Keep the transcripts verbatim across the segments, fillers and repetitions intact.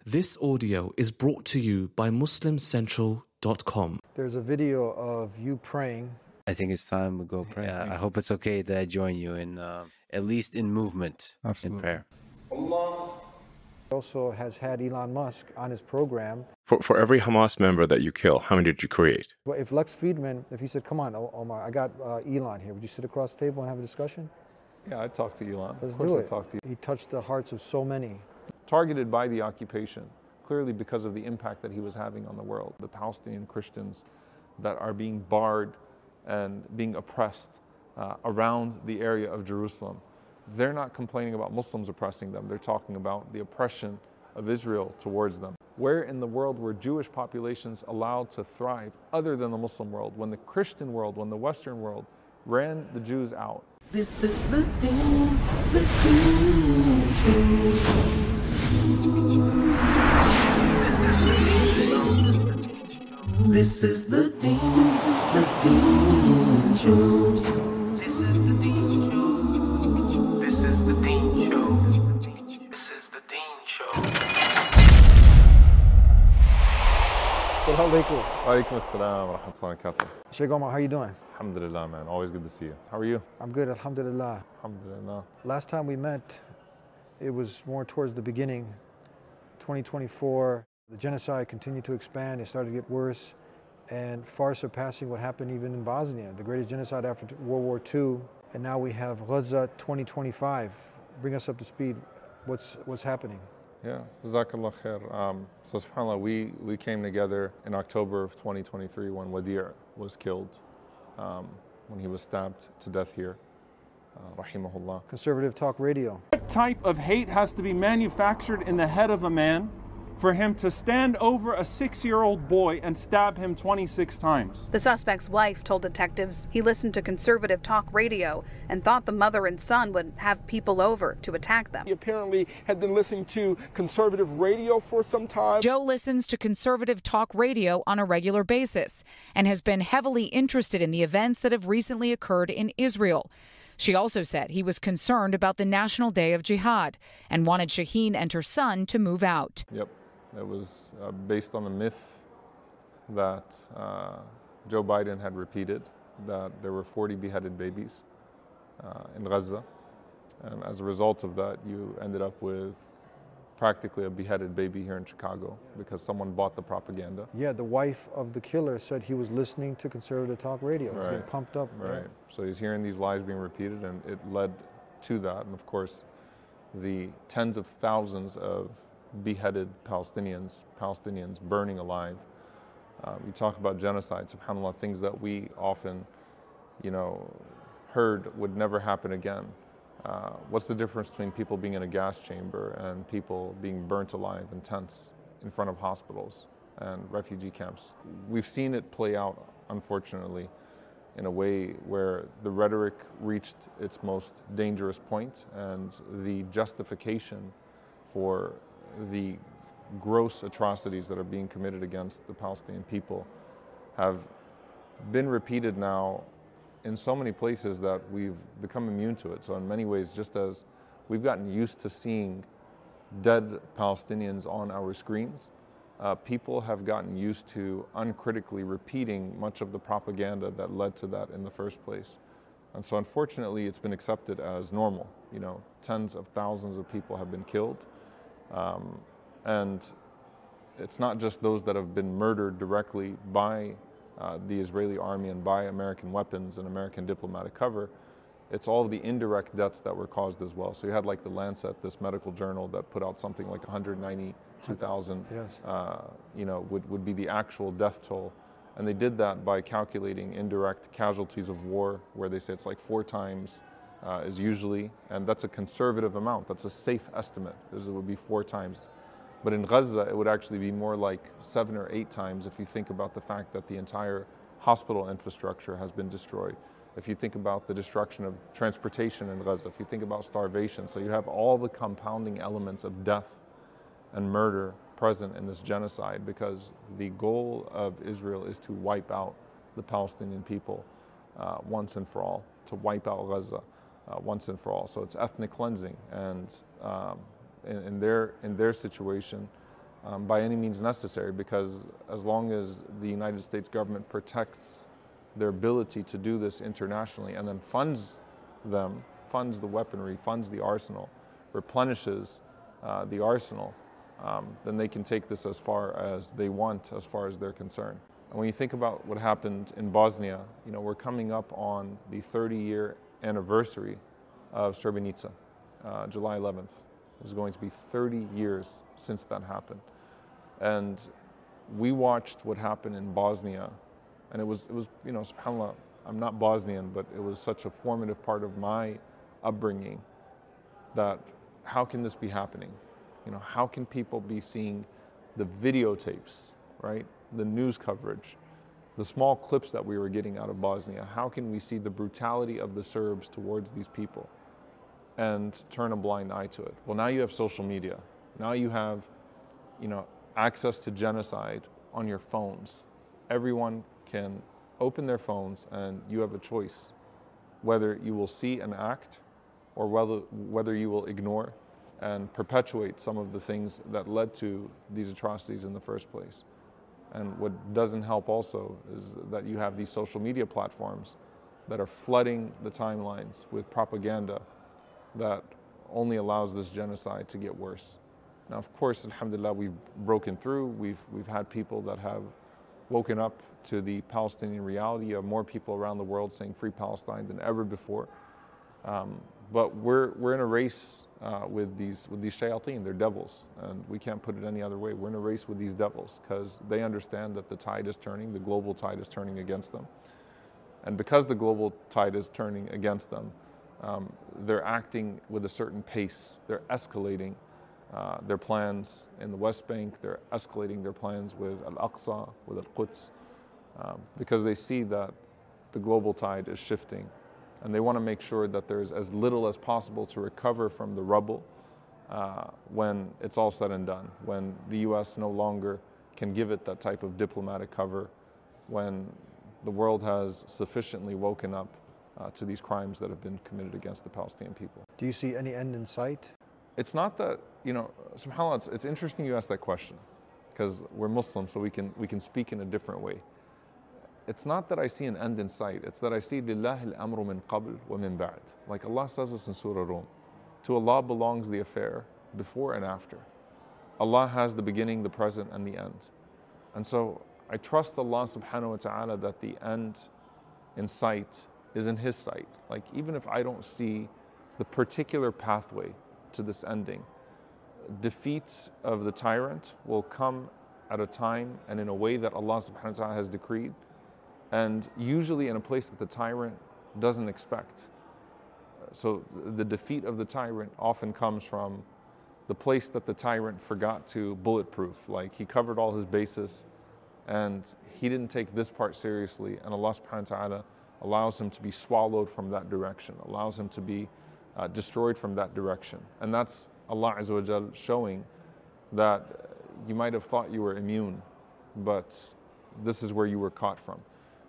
This audio is brought to you by Muslim Central dot com. There's a video of you praying. I think it's time we go pray. Uh, I hope it's okay that I join you in, uh, at least in movement, Absolutely. in prayer. Allah also has had Elon Musk on his program. For for every Hamas member that you kill, how many did you create? Well, if Lex Friedman, if he said, come on, Omar, I got uh, Elon here, would you sit across the table and have a discussion? Yeah, I'd talk to Elon. Let's of course do I'd it. talk to you. He touched the hearts of so many. Targeted by the occupation, clearly because of the impact that he was having on the world. The Palestinian Christians that are being barred and being oppressed uh, around the area of Jerusalem. They're not complaining about Muslims oppressing them. They're talking about the oppression of Israel towards them. Where in the world were Jewish populations allowed to thrive other than the Muslim world, when the Christian world, when the Western world ran the Jews out? This is the Deen, the Deen Show. This is the Deen, this is the Deen Show. This is the Deen Show. This is the Deen Show. This is the Deen Show. Assalamu alaikum. Alaikum assalam wa rahmatullahi wa barakatuh. Sheikh Omar, how you doing? Alhamdulillah, man. Always good to see you. How are you? I'm good, alhamdulillah. Alhamdulillah. Last time we met, it was more towards the beginning, twenty twenty-four. The genocide continued to expand. It started to get worse and far surpassing what happened even in Bosnia, the greatest genocide after World War Two. And now we have Gaza twenty twenty-five. Bring us up to speed. What's what's happening? Yeah, Jazakallah khair. Um, so subhanAllah, we, we came together in October of twenty twenty-three when Wadi' was killed, um, when he was stabbed to death here. Uh, rahimahullah. Conservative Talk Radio. What type of hate has to be manufactured in the head of a man for him to stand over a six-year-old boy and stab him twenty-six times? The suspect's wife told detectives he listened to Conservative Talk Radio and thought the mother and son would have people over to attack them. He apparently had been listening to conservative radio for some time. Joe listens to Conservative Talk Radio on a regular basis and has been heavily interested in the events that have recently occurred in Israel. She also said he was concerned about the National Day of Jihad and wanted Shaheen and her son to move out. Yep. It was uh, based on the myth that uh, Joe Biden had repeated, that there were forty beheaded babies uh, in Gaza. And as a result of that, you ended up with practically a beheaded baby here in Chicago because someone bought the propaganda. Yeah, the wife of the killer said he was listening to Conservative Talk Radio. Right. It's getting pumped up. Right. right. So he's hearing these lies being repeated, and it led to that. And of course, the tens of thousands of beheaded Palestinians, Palestinians burning alive. Um, you talk about genocide, subhanAllah, things that we often, you know, heard would never happen again. Uh, what's the difference between people being in a gas chamber and people being burnt alive in tents in front of hospitals and refugee camps? We've seen it play out, unfortunately, in a way where the rhetoric reached its most dangerous point, and the justification for the gross atrocities that are being committed against the Palestinian people have been repeated now in so many places that we've become immune to it. So in many ways, just as we've gotten used to seeing dead Palestinians on our screens, uh, people have gotten used to uncritically repeating much of the propaganda that led to that in the first place. And so unfortunately, it's been accepted as normal. You know, tens of thousands of people have been killed. Um, and it's not just those that have been murdered directly by uh, the Israeli army and by American weapons and American diplomatic cover. It's all of the indirect deaths that were caused as well. So you had like the Lancet, this medical journal that put out something like one hundred ninety-two thousand, yes. uh, you know, would, would be the actual death toll. And they did that by calculating indirect casualties of war, where they say it's like four times Uh, is usually, and that's a conservative amount. That's a safe estimate. It would be four times. But in Gaza, it would actually be more like seven or eight times if you think about the fact that the entire hospital infrastructure has been destroyed. If you think about the destruction of transportation in Gaza, if you think about starvation. So you have all the compounding elements of death and murder present in this genocide, because the goal of Israel is to wipe out the Palestinian people uh, once and for all, to wipe out Gaza. Uh, once and for all. So it's ethnic cleansing, and um, in, in their in their situation, um, by any means necessary, because as long as the United States government protects their ability to do this internationally and then funds them, funds the weaponry, funds the arsenal, replenishes uh, the arsenal, um, then they can take this as far as they want, as far as they're concerned. And when you think about what happened in Bosnia, you know, we're coming up on the thirty-year anniversary of Srebrenica, uh, July eleventh. It was going to be thirty years since that happened. And we watched what happened in Bosnia, and it was, it was, you know, subhanAllah, I'm not Bosnian, but it was such a formative part of my upbringing that how can this be happening? You know, how can people be seeing the videotapes, right? The news coverage, the small clips that we were getting out of Bosnia. How can we see the brutality of the Serbs towards these people and turn a blind eye to it? Well, now you have social media. Now you have, you know, access to genocide on your phones. Everyone can open their phones and you have a choice whether you will see and act or whether, whether you will ignore and perpetuate some of the things that led to these atrocities in the first place. And what doesn't help also is that you have these social media platforms that are flooding the timelines with propaganda that only allows this genocide to get worse. Now, of course, alhamdulillah, we've broken through. We've, we've had people that have woken up to the Palestinian reality. You have more people around the world saying free Palestine than ever before. Um, but we're, we're in a race uh, with these with these shayateen, they're devils, and we can't put it any other way. We're in a race with these devils because they understand that the tide is turning, the global tide is turning against them. And because the global tide is turning against them, um, they're acting with a certain pace. They're escalating uh, their plans in the West Bank, they're escalating their plans with Al-Aqsa, with Al-Quds, um, because they see that the global tide is shifting. And they want to make sure that there's as little as possible to recover from the rubble uh, when it's all said and done, when the U S no longer can give it that type of diplomatic cover, when the world has sufficiently woken up uh, to these crimes that have been committed against the Palestinian people. Do you see any end in sight? It's not that, you know, subhanAllah, it's, it's interesting you ask that question, because we're Muslims, so we can, we can speak in a different way. It's not that I see an end in sight, it's that I see لِلَّهِ الْأَمْرُ مِنْ قَبْلِ وَمِنْ بَعْدِ. Like Allah says this in Surah Rum. To Allah belongs the affair before and after. Allah has the beginning, the present, and the end. And so I trust Allah subhanahu wa ta'ala that the end in sight is in His sight. Like even if I don't see the particular pathway to this ending, defeat of the tyrant will come at a time and in a way that Allah subhanahu wa ta'ala has decreed, and usually in a place that the tyrant doesn't expect. So the defeat of the tyrant often comes from the place that the tyrant forgot to bulletproof. Like he covered all his bases and he didn't take this part seriously, and Allah subhanahu wa ta'ala allows him to be swallowed from that direction, allows him to be uh, destroyed from that direction. And that's Allah Azza wa Jal showing that you might have thought you were immune, but this is where you were caught from.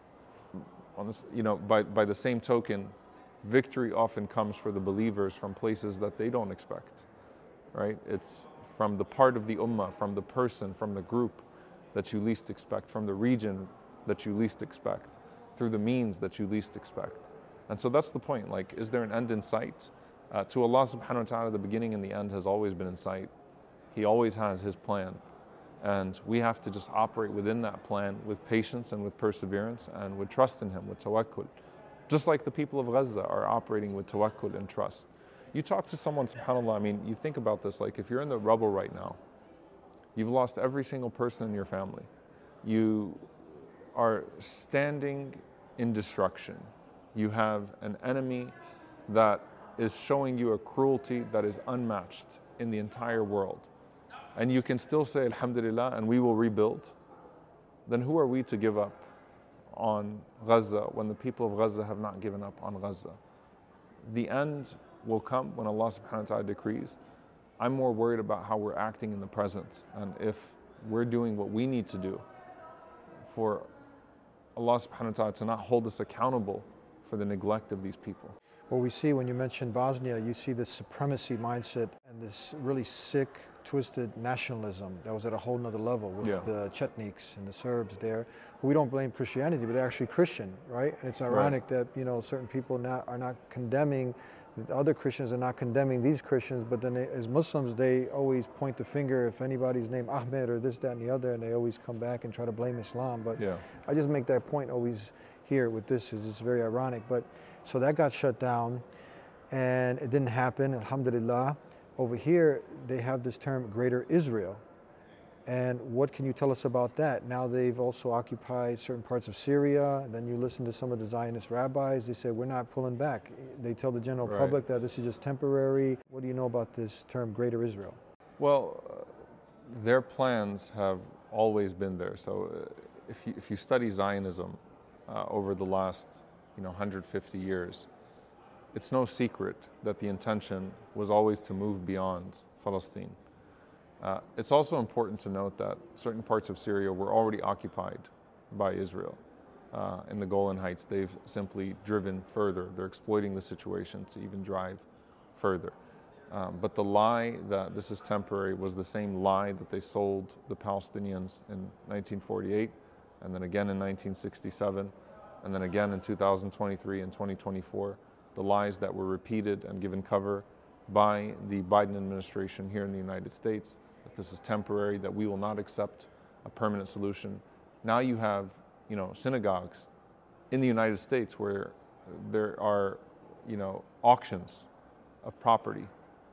On this, you know, by, by the same token, victory often comes for the believers from places that they don't expect, right? It's from the part of the ummah, from the person, from the group that you least expect, from the region that you least expect, through the means that you least expect. And so that's the point, like, is there an end in sight? Uh, to Allah subhanahu wa ta'ala, the beginning and the end has always been in sight. He always has His plan. And we have to just operate within that plan with patience and with perseverance and with trust in Him, with tawakkul. Just like the people of Gaza are operating with tawakkul and trust. You talk to someone, subhanAllah, I mean, you think about this, like if you're in the rubble right now, you've lost every single person in your family. You are standing in destruction. You have an enemy that is showing you a cruelty that is unmatched in the entire world. And you can still say, Alhamdulillah, and we will rebuild. Then who are we to give up on Gaza when the people of Gaza have not given up on Gaza? The end will come when Allah subhanahu wa ta'ala decrees. I'm more worried about how we're acting in the present and if we're doing what we need to do for Allah subhanahu wa ta'ala to not hold us accountable for the neglect of these people. What we see when you mention Bosnia, you see this supremacy mindset and this really sick twisted nationalism that was at a whole nother level with Yeah. the Chetniks and the Serbs there. We don't blame Christianity, but they're actually Christian, right? And it's ironic that, you know, certain people not, are not condemning, the other Christians are not condemning these Christians, but then they, as Muslims, they always point the finger if anybody's named Ahmed or this, that, and the other, and they always come back and try to blame Islam. But Yeah. I just make that point always here with this, is it's very ironic. But so that got shut down, and it didn't happen, alhamdulillah. Over here, they have this term, Greater Israel. And what can you tell us about that? Now they've also occupied certain parts of Syria. And then you listen to some of the Zionist rabbis, they say, we're not pulling back. They tell the general Right. public that this is just temporary. What do you know about this term, Greater Israel? Well, uh, their plans have always been there. So uh, if, you, if you study Zionism uh, over the last you know, one hundred fifty years, it's no secret that the intention was always to move beyond Palestine. Uh, it's also important to note that certain parts of Syria were already occupied by Israel. Uh, in the Golan Heights, they've simply driven further. They're exploiting the situation to even drive further. Um, but the lie that this is temporary was the same lie that they sold the Palestinians in nineteen forty-eight, and then again in nineteen sixty-seven, and then again in two thousand twenty-three and twenty twenty-four. The lies that were repeated and given cover by the Biden administration here in the United States, that this is temporary, that we will not accept a permanent solution. Now you have, you know, synagogues in the United States where there are, you know, auctions of property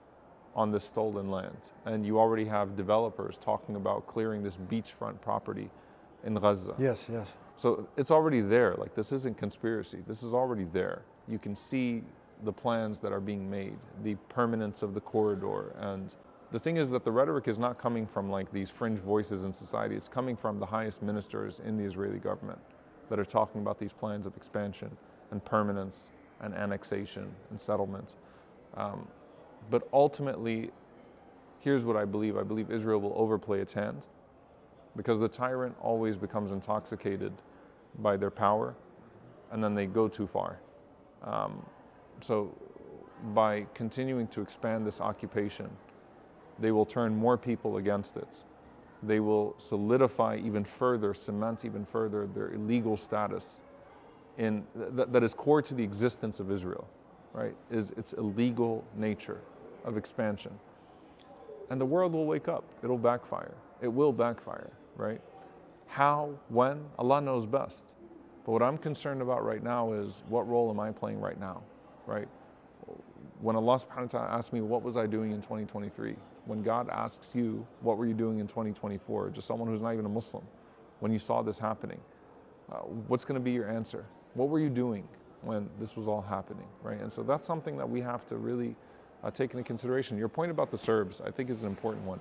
on this stolen land. And you already have developers talking about clearing this beachfront property in Gaza. Yes, yes. So it's already there. Like, this isn't conspiracy. This is already there. You can see the plans that are being made, the permanence of the corridor. And the thing is that the rhetoric is not coming from like these fringe voices in society. It's coming from the highest ministers in the Israeli government that are talking about these plans of expansion and permanence and annexation and settlement. Um, but ultimately, here's what I believe. I believe Israel will overplay its hand, because the tyrant always becomes intoxicated by their power, and then they go too far. Um, so by continuing to expand this occupation, they will turn more people against it. They will solidify even further, cement even further their illegal status in, th- that is core to the existence of Israel, right? Is its illegal nature of expansion. And the world will wake up. It'll backfire. It will backfire, right? How, when? Allah knows best. But what I'm concerned about right now is, what role am I playing right now, right? When Allah subhanahu wa ta'ala asked me, what was I doing in twenty twenty-three? When God asks you, what were you doing in twenty twenty-four? Just someone who's not even a Muslim, when you saw this happening, uh, what's going to be your answer? What were you doing when this was all happening, right? And so that's something that we have to really uh, take into consideration. Your point about the Serbs, I think, is an important one.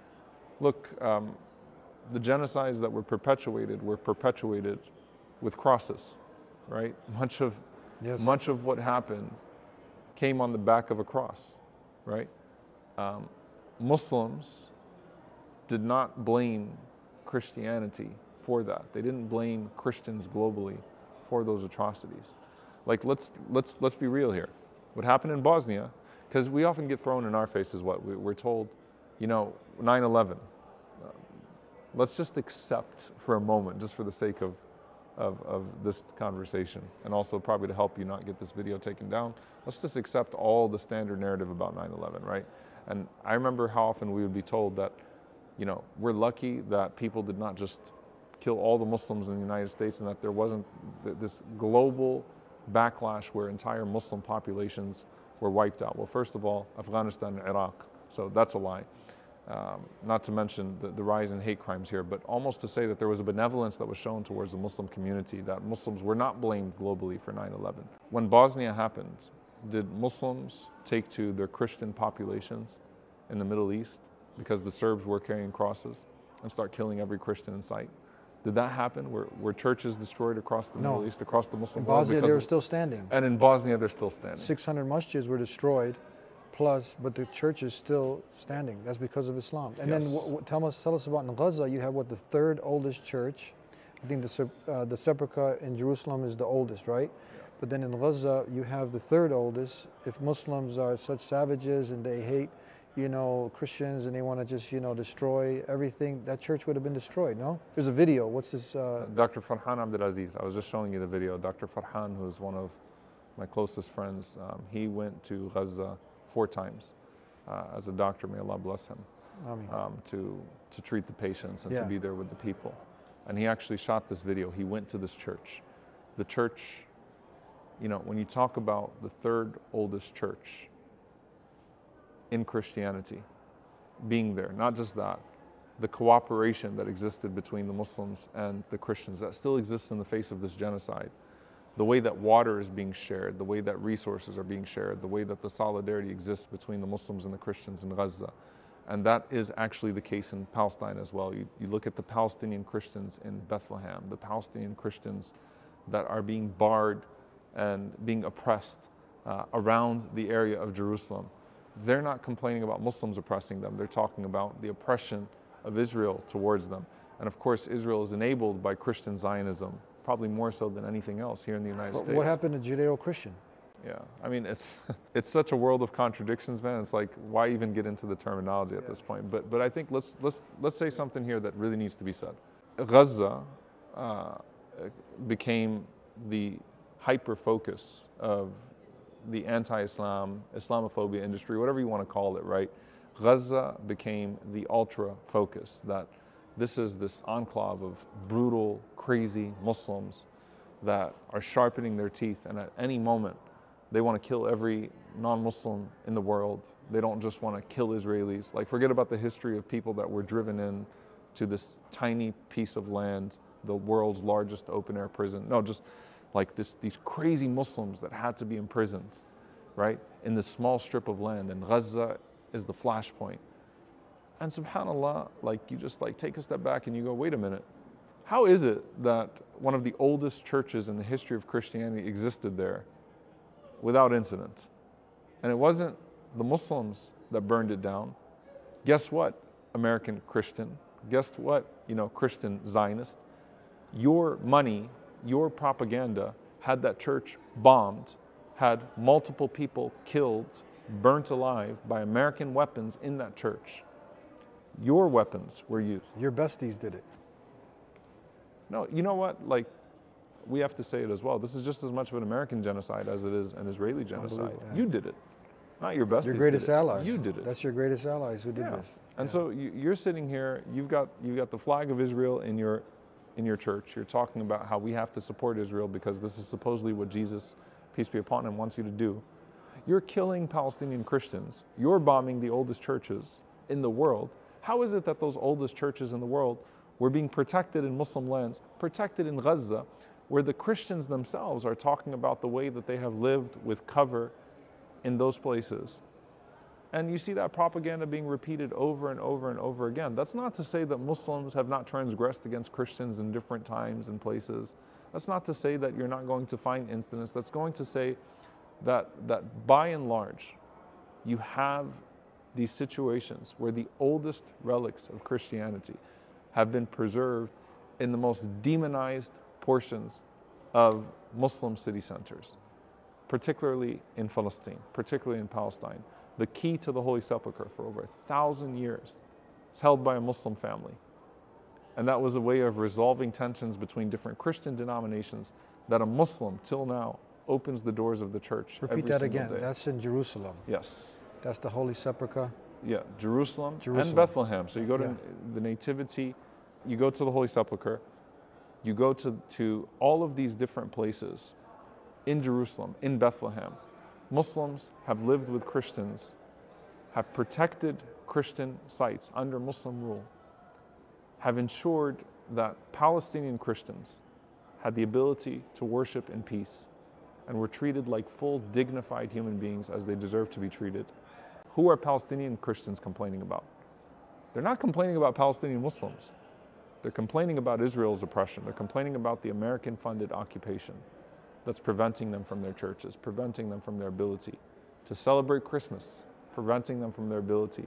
Look, um, the genocides that were perpetuated were perpetuated with crosses, right? Much of, yes. much of what happened came on the back of a cross, right? Um, Muslims did not blame Christianity for that. They didn't blame Christians globally for those atrocities. Like, let's let's let's be real here. What happened in Bosnia, because we often get thrown in our faces what we, we're told, you know, nine eleven. Uh, let's just accept for a moment, just for the sake of, of of this conversation, and also probably to help you not get this video taken down. Let's just accept all the standard narrative about nine eleven, right? And I remember how often we would be told that, you know, we're lucky that people did not just kill all the Muslims in the United States, and that there wasn't th- this global backlash where entire Muslim populations were wiped out. Well, first of all, Afghanistan and Iraq, so that's a lie. Um, not to mention the, the rise in hate crimes here, but almost to say that there was a benevolence that was shown towards the Muslim community, that Muslims were not blamed globally for nine eleven. When Bosnia happened, did Muslims take to their Christian populations in the Middle East because the Serbs were carrying crosses and start killing every Christian in sight? Did that happen? Were, were churches destroyed across the No. Middle East, across the Muslim In world? Bosnia, Because they were of- still standing. And in Bosnia, they're still standing. six hundred masjids were destroyed, plus, but the church is still standing. That's because of Islam. And then Yes. w- w- tell us, tell us about in Gaza, you have what, the third oldest church. I think the, Sep- uh, the Sepulchre in Jerusalem is the oldest, right? But then in Gaza, you have the third oldest. If Muslims are such savages and they hate, you know, Christians and they want to just, you know, destroy everything, that church would have been destroyed, no? There's a video. What's this? Uh... Doctor Farhan Abdulaziz. I was just showing you the video. Doctor Farhan, who's one of my closest friends, um, he went to Gaza four times uh, as a doctor, may Allah bless him, um, to, to treat the patients and yeah. to be there with the people. And he actually shot this video. He went to this church. The church, you know, when you talk about the third oldest church in Christianity being there, not just that, the cooperation that existed between the Muslims and the Christians that still exists in the face of this genocide, the way that water is being shared, the way that resources are being shared, the way that the solidarity exists between the Muslims and the Christians in Gaza. And that is actually the case in Palestine as well. You, you look at the Palestinian Christians in Bethlehem, the Palestinian Christians that are being barred and being oppressed uh, around the area of Jerusalem. They're not complaining about Muslims oppressing them. They're talking about the oppression of Israel towards them. And of course, Israel is enabled by Christian Zionism, probably more so than anything else here in the United but States. What happened to Judeo-Christian? Yeah, I mean, it's it's such a world of contradictions, man. It's like, why even get into the terminology at this point? But but I think let's let's let's say something here that really needs to be said. Gaza uh, became the hyper focus of the anti-Islam, Islamophobia industry, whatever you want to call it, right? Gaza became the ultra focus, that this is this enclave of brutal, crazy Muslims that are sharpening their teeth, and at any moment they want to kill every non-Muslim in the world. They don't just want to kill Israelis. Like, forget about the history of people that were driven in to this tiny piece of land, the world's largest open-air prison. No, just like this, these crazy Muslims that had to be imprisoned, right, in this small strip of land. And Gaza is the flashpoint. And subhanAllah, like, you just like take a step back and you go, wait a minute, how is it that one of the oldest churches in the history of Christianity existed there without incident? And it wasn't the Muslims that burned it down. Guess what, American Christian? Guess what, you know, Christian Zionist? Your money, your propaganda had that church bombed, had multiple people killed, burnt alive by American weapons in that church. Your weapons were used. Your besties did it. No, you know what? Like, we have to say it as well. This is just as much of an American genocide as it is an Israeli genocide. Yeah. You did it, not your besties. Your greatest did it. allies. You did it. That's your greatest allies who did yeah. this. And yeah. so you, you're sitting here. You've got you've got the flag of Israel in your in your church. You're talking about how we have to support Israel because this is supposedly what Jesus, peace be upon him, wants you to do. You're killing Palestinian Christians. You're bombing the oldest churches in the world. How is it that those oldest churches in the world were being protected in Muslim lands, protected in Gaza, where the Christians themselves are talking about the way that they have lived with cover in those places? And you see that propaganda being repeated over and over and over again. That's not to say that Muslims have not transgressed against Christians in different times and places. That's not to say that you're not going to find incidents. That's going to say that, that by and large, you have these situations where the oldest relics of Christianity have been preserved in the most demonized portions of Muslim city centers, particularly in Palestine, particularly in Palestine. The key to the Holy Sepulchre for over a thousand years is held by a Muslim family. And that was a way of resolving tensions between different Christian denominations that a Muslim, till now, opens the doors of the church. Repeat every that single again. day. That's in Jerusalem. Yes. That's the Holy Sepulchre. Yeah, Jerusalem, Jerusalem. and Bethlehem. So you go to Yeah. the Nativity, you go to the Holy Sepulchre, you go to, to all of these different places in Jerusalem, in Bethlehem. Muslims have lived with Christians, have protected Christian sites under Muslim rule, have ensured that Palestinian Christians had the ability to worship in peace and were treated like full, dignified human beings as they deserve to be treated. Who are Palestinian Christians complaining about? They're not complaining about Palestinian Muslims. They're complaining about Israel's oppression. They're complaining about the American-funded occupation that's preventing them from their churches, preventing them from their ability to celebrate Christmas, preventing them from their ability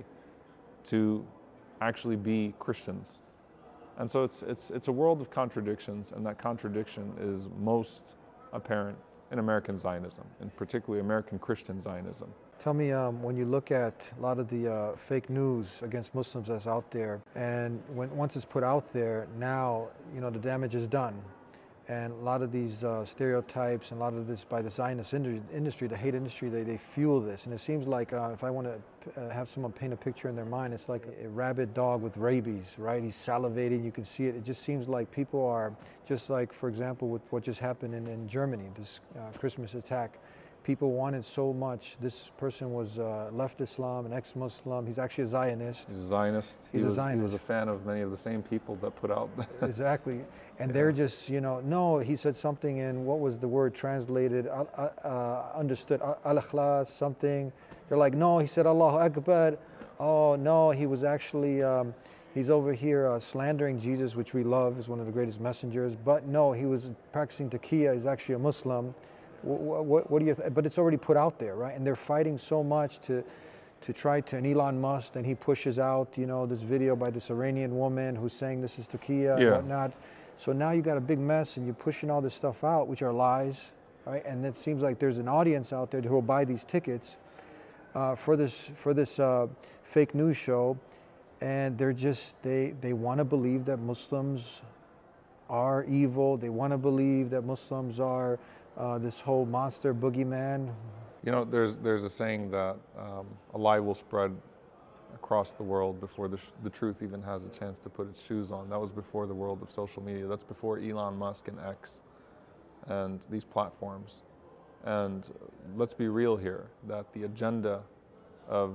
to actually be Christians. And so it's, it's, it's a world of contradictions, and that contradiction is most apparent in American Zionism, and particularly American Christian Zionism. Tell me, um, when you look at a lot of the uh, fake news against Muslims that's out there, and when once it's put out there, now you know the damage is done, and a lot of these uh, stereotypes and a lot of this by the Zionist industry, the hate industry, they, they fuel this, and it seems like uh, if I want to uh, have someone paint a picture in their mind, it's like a rabid dog with rabies, right? He's salivating, you can see it. It just seems like people are just like, for example, with what just happened in, in Germany, this uh, Christmas attack. People wanted so much. This person was uh, left Islam, an ex-Muslim. He's actually a Zionist. He's a Zionist. He's he a was, Zionist. He was a fan of many of the same people that put out. Exactly. And yeah. they're just, you know, no, he said something in, what was the word translated, uh, uh, understood, al-ikhlas, something. They're like, no, he said Allahu Akbar. Oh, no, he was actually, um, he's over here uh, slandering Jesus, which we love, is one of the greatest messengers. But no, he was practicing taqiyya, he's actually a Muslim. What, what, what do you, th but it's already put out there, right? And they're fighting so much to, to try to, and Elon Musk, and he pushes out, you know, this video by this Iranian woman who's saying this is taqiyya yeah. and whatnot. So now you got a big mess and you're pushing all this stuff out, which are lies, right? And it seems like there's an audience out there who will buy these tickets uh, for this, for this uh, fake news show. And they're just, they, they want to believe that Muslims are evil. They want to believe that Muslims are Uh, this whole monster boogeyman. You know, there's there's a saying that um, a lie will spread across the world before the, sh the truth even has a chance to put its shoes on. That was before the world of social media. That's before Elon Musk and X and these platforms. And let's be real here, that the agenda of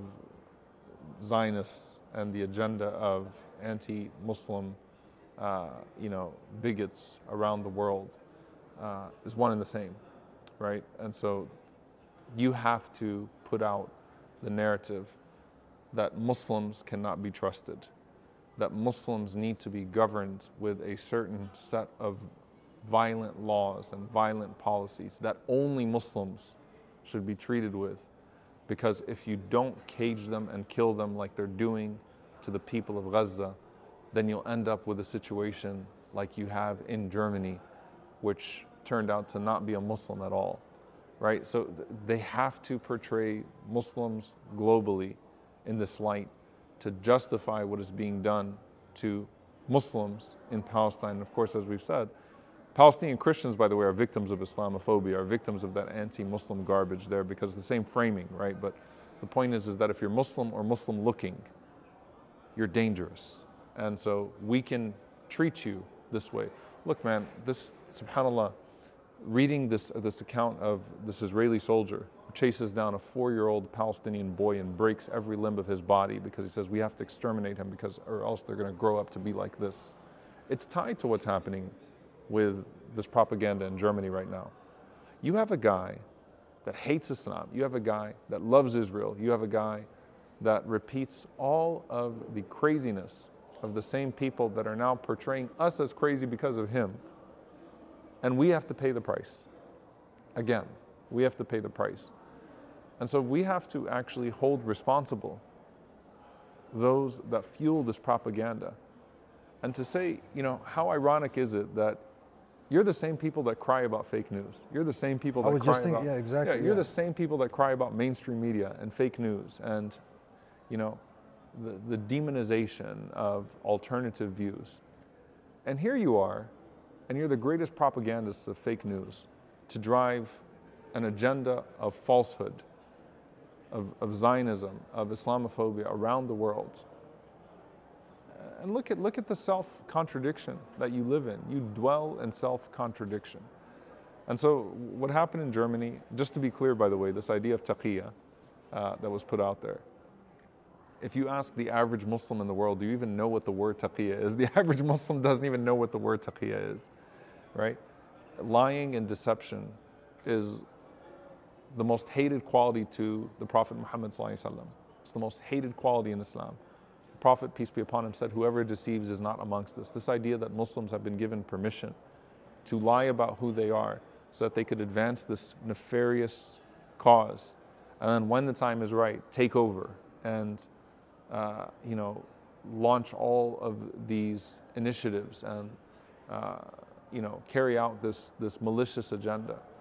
Zionists and the agenda of anti-Muslim, uh, you know, bigots around the world Uh, is one and the same, right? And so you have to put out the narrative that Muslims cannot be trusted, that Muslims need to be governed with a certain set of violent laws and violent policies that only Muslims should be treated with, because if you don't cage them and kill them like they're doing to the people of Gaza, then you'll end up with a situation like you have in Germany, which turned out to not be a Muslim at all, right? So th they have to portray Muslims globally in this light to justify what is being done to Muslims in Palestine. And of course, as we've said, Palestinian Christians, by the way, are victims of Islamophobia, are victims of that anti-Muslim garbage there, because the same framing, right? But the point is, is that if you're Muslim or Muslim looking, you're dangerous. And so we can treat you this way. Look, man, this, subhanAllah, reading this, this account of this Israeli soldier who chases down a four-year-old Palestinian boy and breaks every limb of his body because he says we have to exterminate him because or else they're going to grow up to be like this. It's tied to what's happening with this propaganda in Germany right now. You have a guy that hates Islam. You have a guy that loves Israel. You have a guy that repeats all of the craziness of the same people that are now portraying us as crazy because of him. And we have to pay the price. Again, we have to pay the price. And so we have to actually hold responsible those that fuel this propaganda. And to say, you know, how ironic is it that you're the same people that cry about fake news. You're the same people that I was cry just thinking, about, yeah, exactly. Yeah, you're yeah. the same people that cry about mainstream media and fake news and, you know, the, the demonization of alternative views. And here you are, and you're the greatest propagandists of fake news to drive an agenda of falsehood, of, of Zionism, of Islamophobia around the world. And look at, look at the self-contradiction that you live in. You dwell in self-contradiction. And so what happened in Germany, just to be clear, by the way, this idea of taqiyya uh, that was put out there, if you ask the average Muslim in the world, do you even know what the word taqiyya is? The average Muslim doesn't even know what the word taqiyya is, right? Lying and deception is the most hated quality to the Prophet Muhammad sallallahu alaihi wasallam. It's the most hated quality in Islam. The Prophet, peace be upon him, said, whoever deceives is not amongst us. This idea that Muslims have been given permission to lie about who they are so that they could advance this nefarious cause. And then when the time is right, take over and Uh, you know, launch all of these initiatives and, uh, you know, carry out this, this malicious agenda.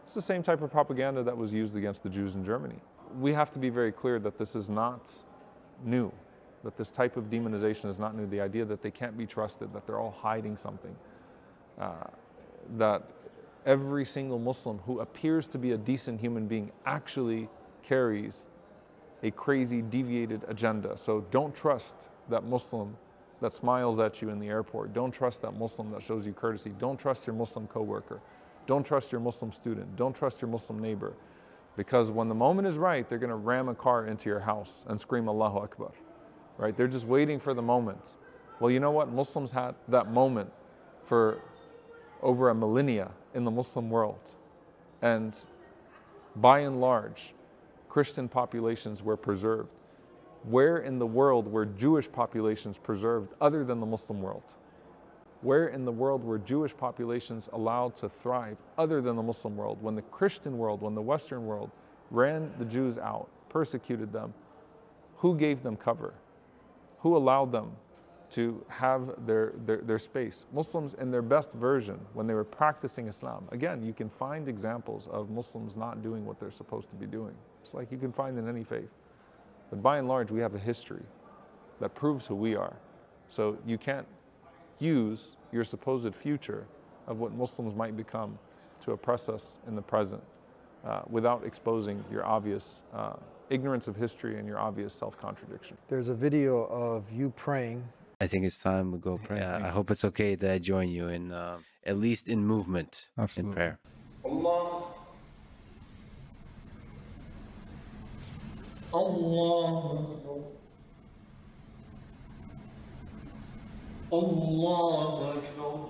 It's the same type of propaganda that was used against the Jews in Germany. We have to be very clear that this is not new, that this type of demonization is not new. The idea that they can't be trusted, that they're all hiding something, uh, that every single Muslim who appears to be a decent human being actually carries a crazy, deviated agenda. So don't trust that Muslim that smiles at you in the airport. Don't trust that Muslim that shows you courtesy. Don't trust your Muslim coworker. Don't trust your Muslim student. Don't trust your Muslim neighbor. Because when the moment is right, they're going to ram a car into your house and scream Allahu Akbar. Right? They're just waiting for the moment. Well, you know what? Muslims had that moment for over a millennia in the Muslim world. And by and large, Christian populations were preserved. Where in the world were Jewish populations preserved other than the Muslim world? Where in the world were Jewish populations allowed to thrive other than the Muslim world? When the Christian world, when the Western world ran the Jews out, persecuted them, who gave them cover? Who allowed them to have their, their, their space? Muslims in their best version, when they were practicing Islam. Again, you can find examples of Muslims not doing what they're supposed to be doing. It's like you can find in any faith. But by and large, we have a history that proves who we are. So you can't use your supposed future of what Muslims might become to oppress us in the present uh, without exposing your obvious uh, ignorance of history and your obvious self-contradiction. There's a video of you praying. I think it's time to go pray. Yeah, I hope it's okay that I join you in, uh, at least in movement, Absolutely. in prayer. Allah. Allah. Allah Akbar.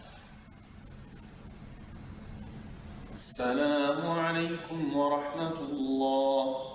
Assalamu alaikum wa rahmatullah.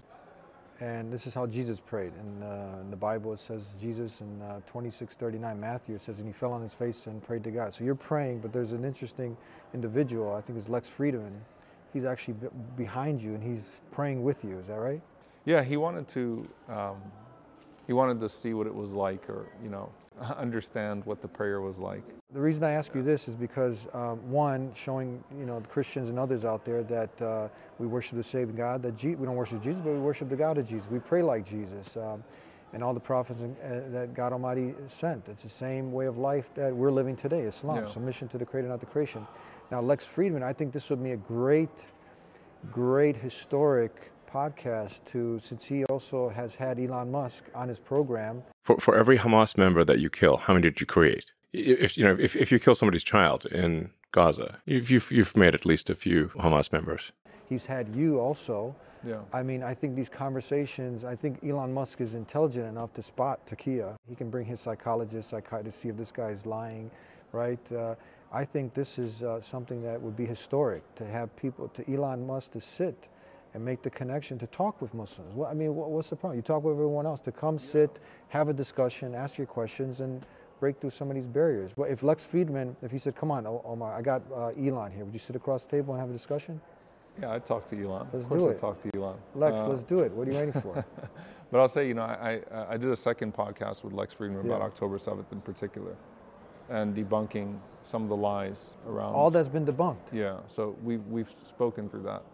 And this is how Jesus prayed. In, uh, in the Bible, it says Jesus in uh, twenty-six thirty-nine, Matthew, it says, and he fell on his face and prayed to God. So you're praying, but there's an interesting individual, I think it's Lex Friedman. He's actually b behind you and he's praying with you. Is that right? Yeah, he wanted to, um, he wanted to see what it was like, or, you know, understand what the prayer was like. The reason I ask you this is because, um, one, showing, you know, the Christians and others out there that uh, we worship the saving God, that Je we don't worship Jesus, but we worship the God of Jesus. We pray like Jesus um, and all the prophets and, uh, that God Almighty sent. It's the same way of life that we're living today, Islam, yeah. Submission to the Creator, not the creation. Now, Lex Friedman, I think this would be a great, great historic podcast to, since he also has had Elon Musk on his program. For for every Hamas member that you kill, how many did you create? If you know, if if you kill somebody's child in Gaza, you've you've, you've made at least a few Hamas members. He's had you also. Yeah. I mean, I think these conversations, I think Elon Musk is intelligent enough to spot Taqiyya. He can bring his psychologist, psychiatrist, see if this guy is lying, right? Uh, I think this is uh, something that would be historic, to have people, to Elon Musk to sit and make the connection to talk with Muslims. Well, I mean, what's the problem? You talk with everyone else, to come sit, have a discussion, ask your questions, and break through some of these barriers. Well, if Lex Friedman, if he said, come on, Omar, I got uh, Elon here, would you sit across the table and have a discussion? Yeah, I'd talk to Elon. Let's of course do I'd it. talk to Elon. Lex, uh, let's do it. What are you waiting for? But I'll say, you know, I, I, I did a second podcast with Lex Friedman yeah. about October seventh in particular, and debunking some of the lies around. All that's been debunked. Yeah, so we've, we've spoken through that.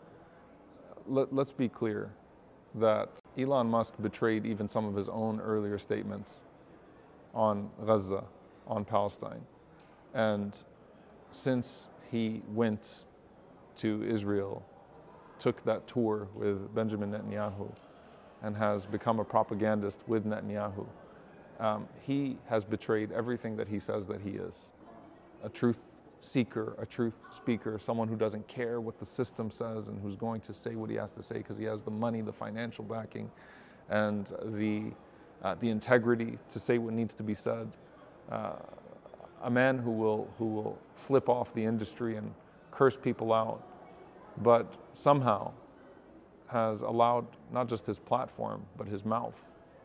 Let, let's be clear that Elon Musk betrayed even some of his own earlier statements on Gaza, on Palestine. And since he went to Israel, took that tour with Benjamin Netanyahu, and has become a propagandist with Netanyahu, um, he has betrayed everything that he says that he is. A truth seeker, a truth speaker, someone who doesn't care what the system says and who's going to say what he has to say because he has the money, the financial backing, and the, uh, the integrity to say what needs to be said. Uh, a man who will, who will flip off the industry and curse people out, but somehow has allowed not just his platform, but his mouth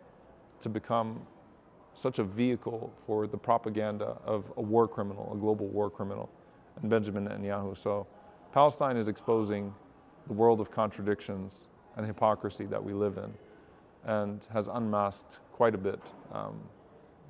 to become such a vehicle for the propaganda of a war criminal, a global war criminal, and Benjamin Netanyahu. So Palestine is exposing the world of contradictions and hypocrisy that we live in, and has unmasked quite a bit um,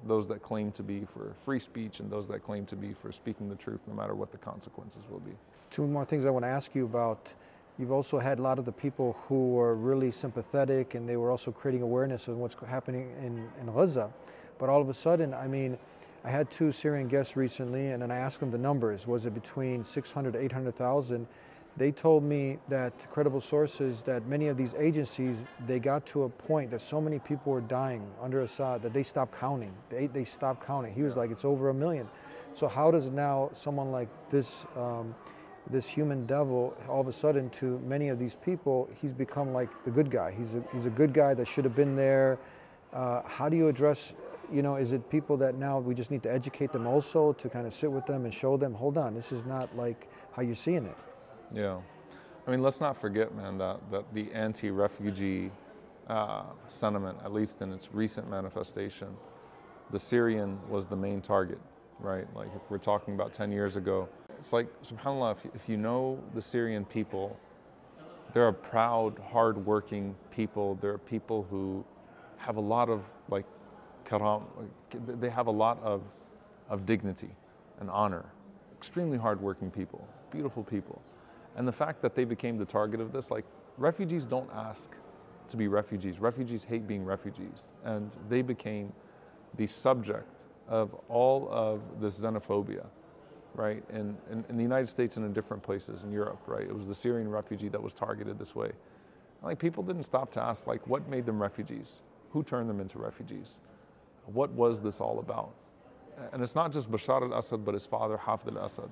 those that claim to be for free speech and those that claim to be for speaking the truth, no matter what the consequences will be. Two more things I want to ask you about. You've also had a lot of the people who were really sympathetic, and they were also creating awareness of what's happening in, in Gaza. But all of a sudden, I mean, I had two Syrian guests recently, and then I asked them the numbers. Was it between six hundred to eight hundred thousand? They told me that, credible sources, that many of these agencies, they got to a point that so many people were dying under Assad that they stopped counting. They, they stopped counting. He was like, it's over a million. So how does now someone like this, um, this human devil, all of a sudden to many of these people, he's become like the good guy. He's a, he's a good guy that should have been there. Uh, how do you address, you know, is it people that now we just need to educate them also to kind of sit with them and show them, hold on, this is not like how you're seeing it? Yeah. I mean, let's not forget, man, that, that the anti-refugee uh, sentiment, at least in its recent manifestation, the Syrian was the main target, right? Like if we're talking about ten years ago, it's like, subhanAllah, if, if you know the Syrian people, they're a proud, hard-working people. They're people who have a lot of, like, karam, they have a lot of, of dignity and honor. Extremely hard-working people, beautiful people. And the fact that they became the target of this, like, refugees don't ask to be refugees. Refugees hate being refugees. And they became the subject of all of this xenophobia, right? In, in, in the United States and in different places in Europe, right? It was the Syrian refugee that was targeted this way. Like, people didn't stop to ask, like, what made them refugees? Who turned them into refugees? What was this all about? And it's not just Bashar al-Assad, but his father, Hafid al-Assad.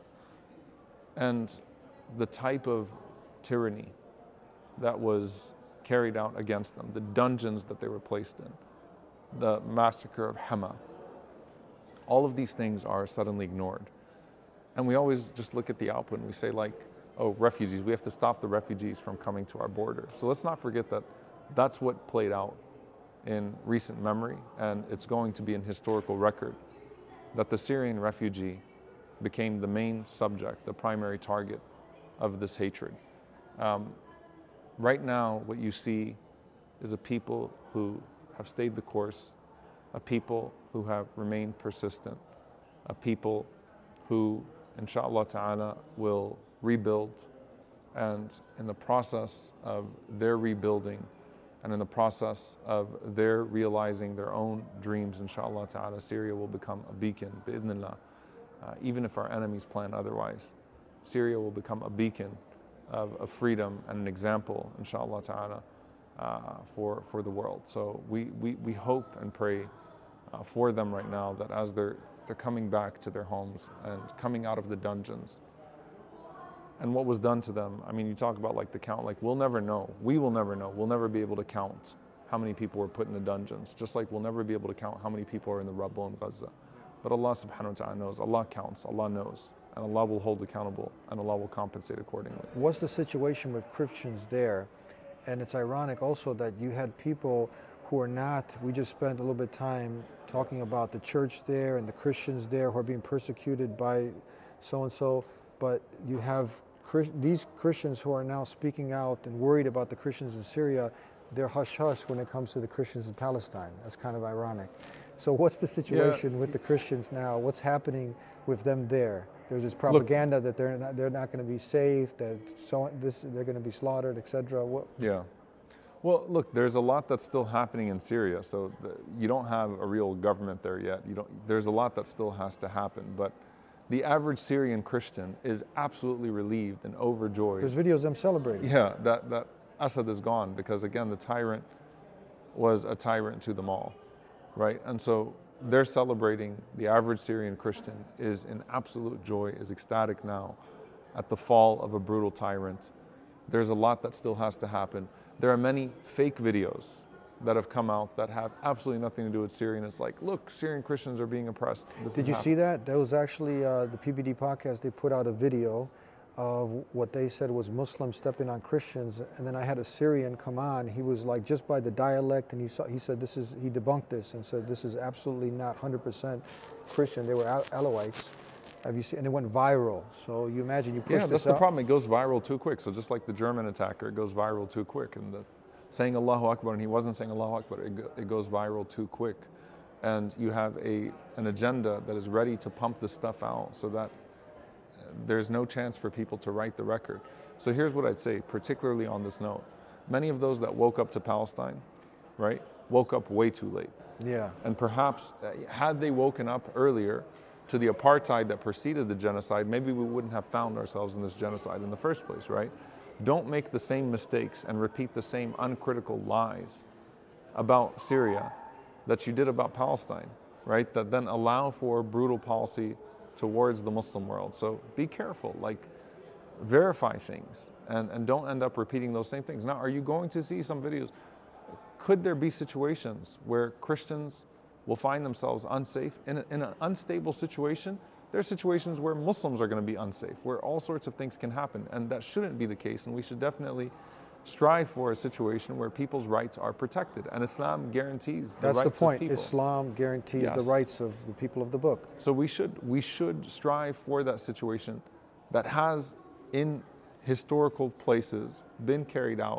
And the type of tyranny that was carried out against them, the dungeons that they were placed in, the massacre of Hama, all of these things are suddenly ignored. And we always just look at the output and we say, like, oh, refugees, we have to stop the refugees from coming to our border. So let's not forget that that's what played out in recent memory, and it's going to be an historical record, that the Syrian refugee became the main subject, the primary target of this hatred. Um, right now, what you see is a people who have stayed the course, a people who have remained persistent, a people who, inshallah ta'ala, will rebuild, and in the process of their rebuilding and in the process of their realizing their own dreams, inshallah ta'ala, Syria will become a beacon, bi'idhnillah, uh, even if our enemies plan otherwise. Syria will become a beacon of, of freedom and an example, inshallah ta'ala, uh, for, for the world. So we, we, we hope and pray uh, for them right now, that as they're, they're coming back to their homes and coming out of the dungeons, and what was done to them, I mean, you talk about like the count, like we'll never know. We will never know. We'll never be able to count how many people were put in the dungeons, just like we'll never be able to count how many people are in the rubble in Gaza. But Allah subhanahu wa ta'ala knows, Allah counts, Allah knows. And Allah will hold accountable, and Allah will compensate accordingly. What's the situation with Christians there? And it's ironic also that you had people who are not, we just spent a little bit of time talking about the church there and the Christians there who are being persecuted by so-and-so, but you have these Christians who are now speaking out and worried about the Christians in Syria. They're hush-hush when it comes to the Christians in Palestine. That's kind of ironic. So what's the situation yeah. with the Christians now? What's happening with them there? There's this propaganda Look, that they're not, they're not going to be safe, that so this they're going to be slaughtered, et cetera. What? Yeah. Well, look, there's a lot that's still happening in Syria. So the, you don't have a real government there yet. You don't. There's a lot that still has to happen. But the average Syrian Christian is absolutely relieved and overjoyed. There's videos of them celebrating. Yeah, that that Assad is gone, because again, the tyrant was a tyrant to them all, right? And so they're celebrating. The average Syrian Christian is in absolute joy, is ecstatic now at the fall of a brutal tyrant. There's a lot that still has to happen. There are many fake videos that have come out that have absolutely nothing to do with Syria. And it's like, look, Syrian Christians are being oppressed. This Did you happening. see that? That was actually uh, the P B D podcast. They put out a video of what they said was Muslims stepping on Christians, and then I had a Syrian come on. He was like, just by the dialect, and he saw, he said this is, he debunked this and said this is absolutely not one hundred percent Christian. They were Alawites. Have you seen? And it went viral. So you imagine you push yeah, this that's the out. problem. It goes viral too quick. So just like the German attacker, it goes viral too quick. And the, saying Allahu Akbar, and he wasn't saying Allahu Akbar, it, go, it goes viral too quick. and you have a, an agenda that is ready to pump this stuff out so that there's no chance for people to write the record. So here's what I'd say, particularly on this note. Many of those that woke up to Palestine, right, woke up way too late. Yeah. And perhaps had they woken up earlier to the apartheid that preceded the genocide, maybe we wouldn't have found ourselves in this genocide in the first place, right? Don't make the same mistakes and repeat the same uncritical lies about Syria that you did about Palestine, right? That then allow for brutal policy towards the Muslim world. So be careful, like verify things and, and don't end up repeating those same things. Now, are you going to see some videos? Could there be situations where Christians will find themselves unsafe? In, a, in an unstable situation, there are situations where Muslims are going to be unsafe, where all sorts of things can happen, and that shouldn't be the case, and we should definitely strive for a situation where people's rights are protected, and Islam guarantees the That's rights the point. of people. Islam guarantees Yes. the rights of the people of the book. So we should, we should strive for that situation that has, in historical places, been carried out.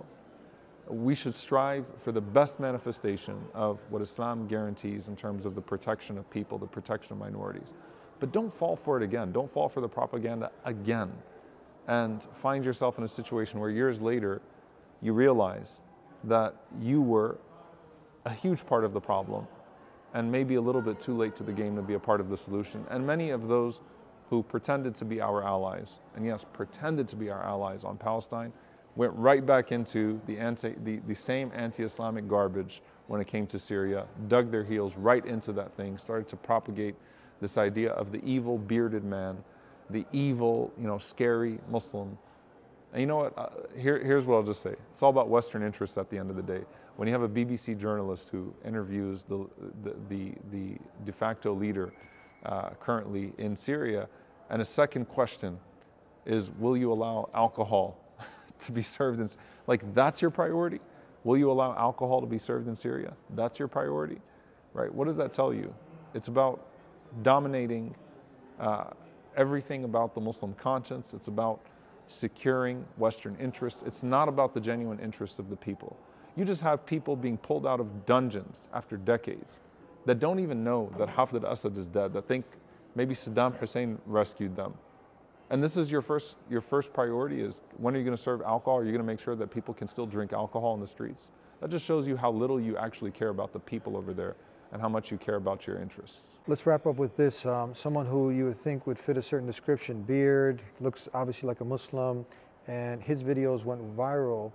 We should strive for the best manifestation of what Islam guarantees in terms of the protection of people, the protection of minorities. But don't fall for it again. Don't fall for the propaganda again. And find yourself in a situation where years later, you realize that you were a huge part of the problem and maybe a little bit too late to the game to be a part of the solution. And many of those who pretended to be our allies, and yes, pretended to be our allies on Palestine, went right back into the, anti, the, the same anti-Islamic garbage when it came to Syria, dug their heels right into that thing, started to propagate this idea of the evil bearded man, the evil, you know, scary Muslim. And you know what, uh, here, here's what I'll just say. It's all about Western interests at the end of the day. When you have a B B C journalist who interviews the, the, the, the de facto leader uh, currently in Syria, and a second question is, will you allow alcohol to be served in, like that's your priority? Will you allow alcohol to be served in Syria? That's your priority, right? What does that tell you? It's about dominating uh, everything about the Muslim conscience. It's about securing Western interests. It's not about the genuine interests of the people. You just have people being pulled out of dungeons after decades that don't even know that Hafez al-Assad is dead, that think maybe Saddam Hussein rescued them. And this is your first, your first priority is, when are you going to serve alcohol? Are you going to make sure that people can still drink alcohol in the streets? That just shows you how little you actually care about the people over there and how much you care about your interests. Let's wrap up with this. Um, someone who you would think would fit a certain description, beard, looks obviously like a Muslim, and his videos went viral.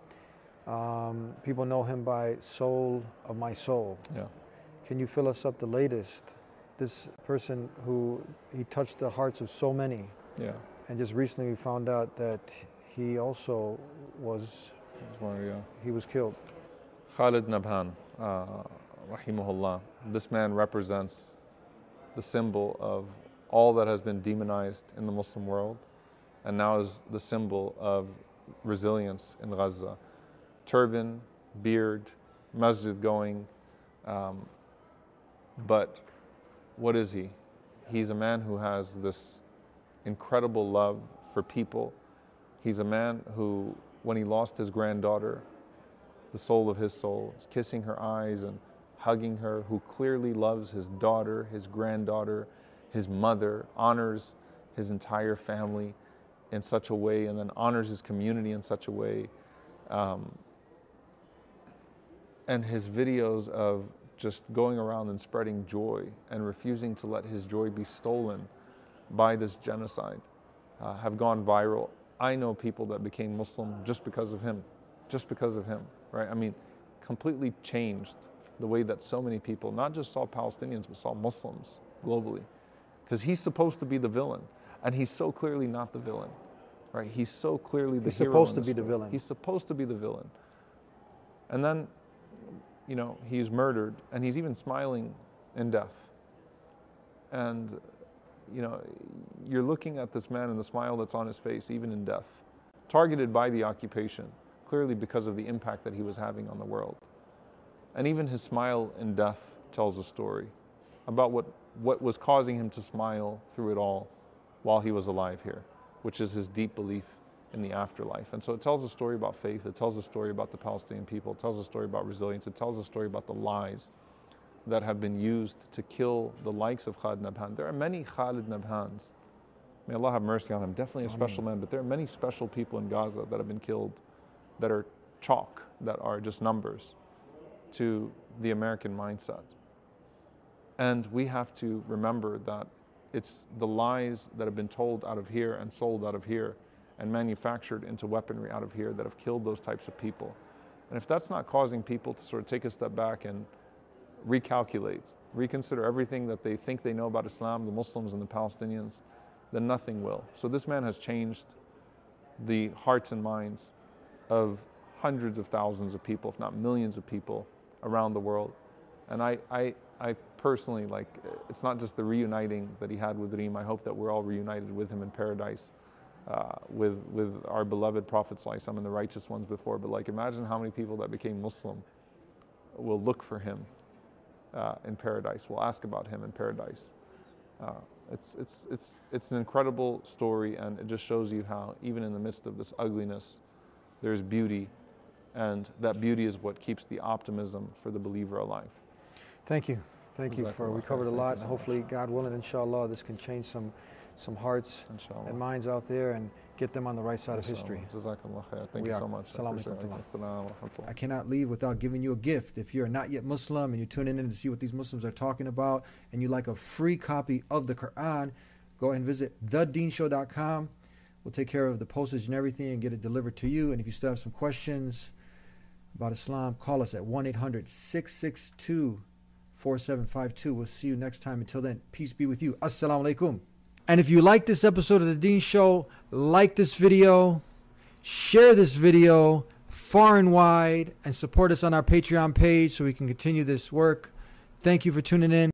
Um, people know him by Soul of My Soul. Yeah. Can you fill us up the latest? This person who, he touched the hearts of so many. Yeah. And just recently we found out that he also was, he was killed. Khalid Nabhan, uh, rahimahullah. This man represents the symbol of all that has been demonized in the Muslim world, and now is the symbol of resilience in Gaza. Turban, beard, masjid going, um, but what is he? He's a man who has this incredible love for people. He's a man who, when he lost his granddaughter, the soul of his soul, is kissing her eyes and hugging her, who clearly loves his daughter, his granddaughter, his mother, honors his entire family in such a way, and then honors his community in such a way. Um, and his videos of just going around and spreading joy and refusing to let his joy be stolen by this genocide uh, have gone viral. I know people that became Muslim just because of him, just because of him, right? I mean, completely changed the way that so many people, not just saw Palestinians, but saw Muslims globally. Because he's supposed to be the villain, and he's so clearly not the villain, right? He's so clearly the He's hero. supposed in to the be the story. villain. He's supposed to be the villain. And then, you know, he's murdered, and he's even smiling in death. And, you know, you're looking at this man and the smile that's on his face, even in death, targeted by the occupation, clearly because of the impact that he was having on the world. And even his smile in death tells a story about what, what was causing him to smile through it all while he was alive here, which is his deep belief in the afterlife. And so it tells a story about faith, it tells a story about the Palestinian people, it tells a story about resilience, it tells a story about the lies that have been used to kill the likes of Khalid Nabhan. There are many Khalid Nabhans. May Allah have mercy on him. Definitely a special man, but there are many special people in Gaza that have been killed that are chalk, that are just numbers to the American mindset. And we have to remember that it's the lies that have been told out of here and sold out of here and manufactured into weaponry out of here that have killed those types of people. And if that's not causing people to sort of take a step back and recalculate, reconsider everything that they think they know about Islam, the Muslims and the Palestinians, then nothing will. So this man has changed the hearts and minds of hundreds of thousands of people, if not millions of people around the world. And I, I, I personally, like, it's not just the reuniting that he had with Reem. I hope that we're all reunited with him in paradise, uh, with, with our beloved Prophet Sallallahu Alaihi Wasallam and the righteous ones before. But like, imagine how many people that became Muslim will look for him uh, in paradise, will ask about him in paradise. Uh, it's, it's, it's, it's an incredible story, and it just shows you how even in the midst of this ugliness, there's beauty, and that beauty is what keeps the optimism for the believer alive. Thank you. Thank you for, we covered a lot, and hopefully, God willing, inshallah, this can change some some hearts inshallah. and minds out there and get them on the right side inshallah. of history. Jazakallah khair. Thank we you so much. I, I cannot leave without giving you a gift. If you're not yet Muslim and you're tuning in to see what these Muslims are talking about, and you like a free copy of the Quran, go ahead and visit the deen show dot com. We'll take care of the postage and everything and get it delivered to you. And if you still have some questions about Islam, call us at one eight hundred, six six two, four seven five two. We'll see you next time. Until then, peace be with you. Assalamu alaikum. And if you like this episode of The Deen Show, like this video, share this video far and wide, and support us on our Patreon page so we can continue this work. Thank you for tuning in.